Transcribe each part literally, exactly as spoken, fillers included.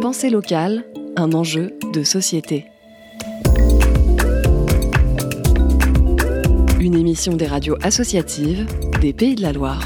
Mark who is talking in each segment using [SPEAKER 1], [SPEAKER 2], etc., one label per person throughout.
[SPEAKER 1] Pensée locale, un enjeu de société. Une émission des radios associatives des Pays de la Loire.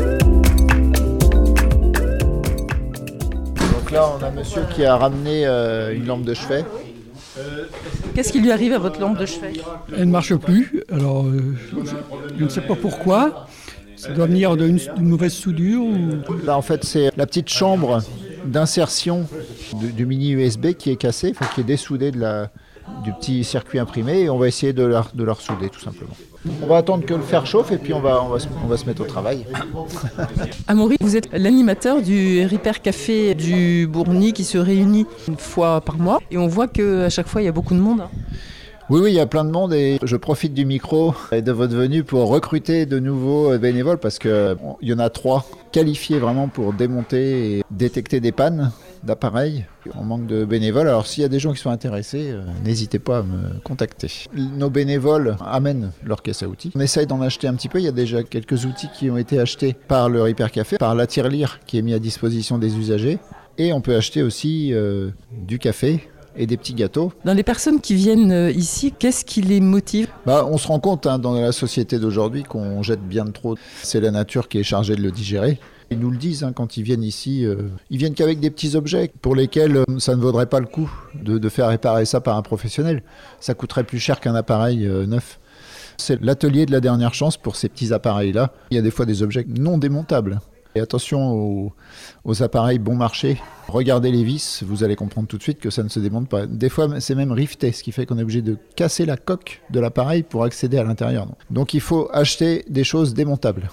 [SPEAKER 2] Donc là, on a monsieur qui a ramené euh, une lampe de chevet.
[SPEAKER 3] Qu'est-ce qui lui arrive à votre lampe de chevet ?
[SPEAKER 4] Elle ne marche plus, alors euh, je, je ne sais pas pourquoi. Ça doit venir d'une, d'une mauvaise soudure ou...
[SPEAKER 2] Là, en fait, c'est la petite chambre d'insertion du, du mini U S B qui est cassée, enfin, qui est dessoudée de la, du petit circuit imprimé, et on va essayer de la, de la ressouder tout simplement. On va attendre que le fer chauffe et puis on va, on va, se, on va se mettre au travail.
[SPEAKER 3] Amaury, vous êtes l'animateur du Ripper Café du Bourgny qui se réunit une fois par mois et on voit qu'à chaque fois il y a beaucoup de monde.
[SPEAKER 2] Oui, oui, il y a plein de monde et je profite du micro et de votre venue pour recruter de nouveaux bénévoles parce qu'il y en a trois qualifiés vraiment pour démonter et détecter des pannes d'appareils. On manque de bénévoles, alors s'il y a des gens qui sont intéressés, euh, n'hésitez pas à me contacter. Nos bénévoles amènent leur caisse à outils. On essaye d'en acheter un petit peu, il y a déjà quelques outils qui ont été achetés par le Ripper Café, par la tirelire qui est mise à disposition des usagers. Et on peut acheter aussi euh, du café et des petits gâteaux.
[SPEAKER 3] Dans les personnes qui viennent ici, qu'est-ce qui les motive ?
[SPEAKER 2] Bah, on se rend compte hein, dans la société d'aujourd'hui qu'on jette bien trop. C'est la nature qui est chargée de le digérer. Ils nous le disent hein, quand ils viennent ici, euh, ils viennent qu'avec des petits objets pour lesquels euh, ça ne vaudrait pas le coup de, de faire réparer ça par un professionnel. Ça coûterait plus cher qu'un appareil euh, neuf. C'est l'atelier de la dernière chance pour ces petits appareils-là. Il y a des fois des objets non démontables. Et attention aux, aux appareils bon marché. Regardez les vis, vous allez comprendre tout de suite que ça ne se démonte pas. Des fois, c'est même rifté, ce qui fait qu'on est obligé de casser la coque de l'appareil pour accéder à l'intérieur. Donc il faut acheter des choses démontables.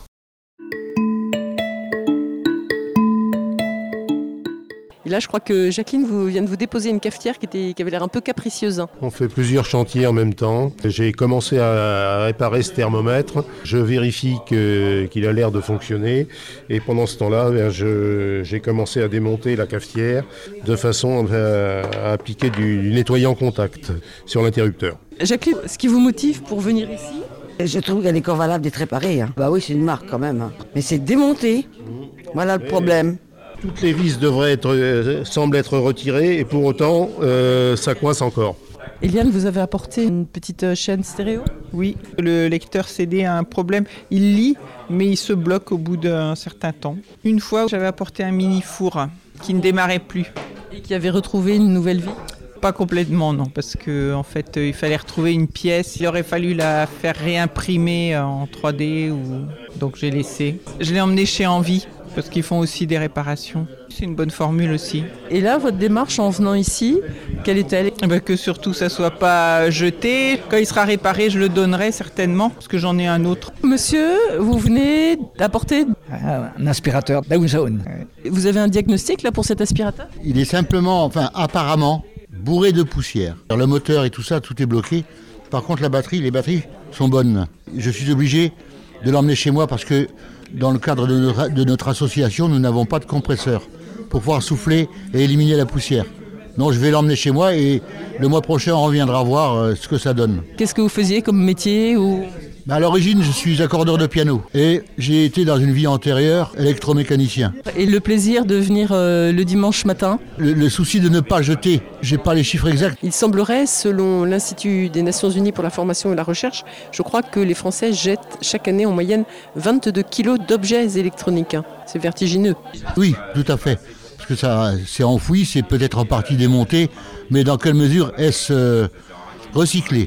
[SPEAKER 3] Et là, je crois que Jacqueline vous, vient de vous déposer une cafetière qui, était, qui avait l'air un peu capricieuse.
[SPEAKER 5] On fait plusieurs chantiers en même temps. J'ai commencé à réparer ce thermomètre. Je vérifie que, qu'il a l'air de fonctionner. Et pendant ce temps-là, je, j'ai commencé à démonter la cafetière de façon à, à appliquer du, du nettoyant contact sur l'interrupteur.
[SPEAKER 3] Jacqueline, ce qui vous motive pour venir ici ?
[SPEAKER 6] Je trouve qu'elle est convalable d'être réparée. Hein. Bah oui, c'est une marque quand même. Hein. Mais c'est démonté. Voilà le problème.
[SPEAKER 5] Toutes les vis devraient être, euh, semblent être retirées et pour autant, euh, ça coince encore.
[SPEAKER 3] Eliane, vous avez apporté une petite chaîne stéréo ?
[SPEAKER 7] Oui, le lecteur C D a un problème. Il lit, mais il se bloque au bout d'un certain temps. Une fois, j'avais apporté un mini-four qui ne démarrait plus.
[SPEAKER 3] Et qui avait retrouvé une nouvelle vie ?
[SPEAKER 7] Pas complètement, non, parce qu'en en fait, il fallait retrouver une pièce. Il aurait fallu la faire réimprimer en trois D, ou... donc j'ai laissé. Je l'ai emmené chez Envie, parce qu'ils font aussi des réparations. C'est une bonne formule aussi.
[SPEAKER 3] Et là, votre démarche en venant ici, quelle est-elle ?
[SPEAKER 7] Eh ben, que surtout ça ne soit pas jeté. Quand il sera réparé, je le donnerai certainement, parce que j'en ai un autre.
[SPEAKER 3] Monsieur, vous venez d'apporter
[SPEAKER 8] un aspirateur Dawson.
[SPEAKER 3] Vous avez un diagnostic là pour cet aspirateur ?
[SPEAKER 9] Il est simplement, enfin apparemment, bourré de poussière. Le moteur et tout ça, tout est bloqué. Par contre, la batterie, les batteries sont bonnes. Je suis obligé de l'emmener chez moi parce que dans le cadre de notre, de notre association, nous n'avons pas de compresseur pour pouvoir souffler et éliminer la poussière. Donc je vais l'emmener chez moi et le mois prochain, on reviendra voir euh, ce que ça donne.
[SPEAKER 3] Qu'est-ce que vous faisiez comme métier ou...
[SPEAKER 9] À l'origine, je suis accordeur de piano et j'ai été dans une vie antérieure électromécanicien.
[SPEAKER 3] Et le plaisir de venir euh, le dimanche matin ?
[SPEAKER 9] Le, le souci de ne pas jeter, j'ai pas les chiffres exacts.
[SPEAKER 3] Il semblerait, selon l'Institut des Nations Unies pour la formation et la recherche, je crois que les Français jettent chaque année en moyenne vingt-deux kilos d'objets électroniques. C'est vertigineux.
[SPEAKER 9] Oui, tout à fait. Parce que ça, c'est enfoui, c'est peut-être en partie démonté, mais dans quelle mesure est-ce euh, recyclé ?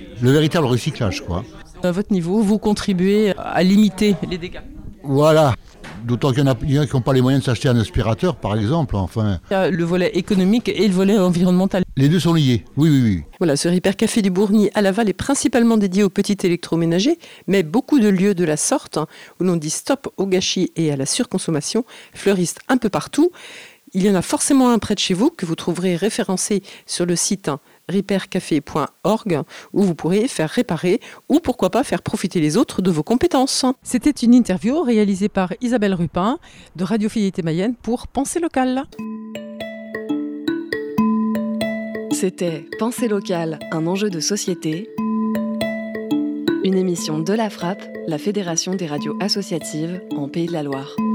[SPEAKER 9] Le véritable recyclage, quoi.
[SPEAKER 3] À votre niveau, vous contribuez à limiter les dégâts.
[SPEAKER 9] Voilà. D'autant qu'il y en a, il y en a qui n'ont pas les moyens de s'acheter un aspirateur, par exemple. Enfin.
[SPEAKER 3] Il y a le volet économique et le volet environnemental.
[SPEAKER 9] Les deux sont liés, oui, oui, oui.
[SPEAKER 3] Voilà, ce Ripper Café du Bourgny à Laval est principalement dédié aux petits électroménagers, mais beaucoup de lieux de la sorte, hein, où l'on dit stop au gâchis et à la surconsommation, fleurissent un peu partout. Il y en a forcément un près de chez vous que vous trouverez référencé sur le site hein, ripper café point org où vous pourrez faire réparer ou pourquoi pas faire profiter les autres de vos compétences. C'était une interview réalisée par Isabelle Rupin de Radio Fidélité Mayenne pour Pensée locale.
[SPEAKER 1] C'était Pensée locale, un enjeu de société. Une émission de la Frappe, la Fédération des radios associatives en Pays de la Loire.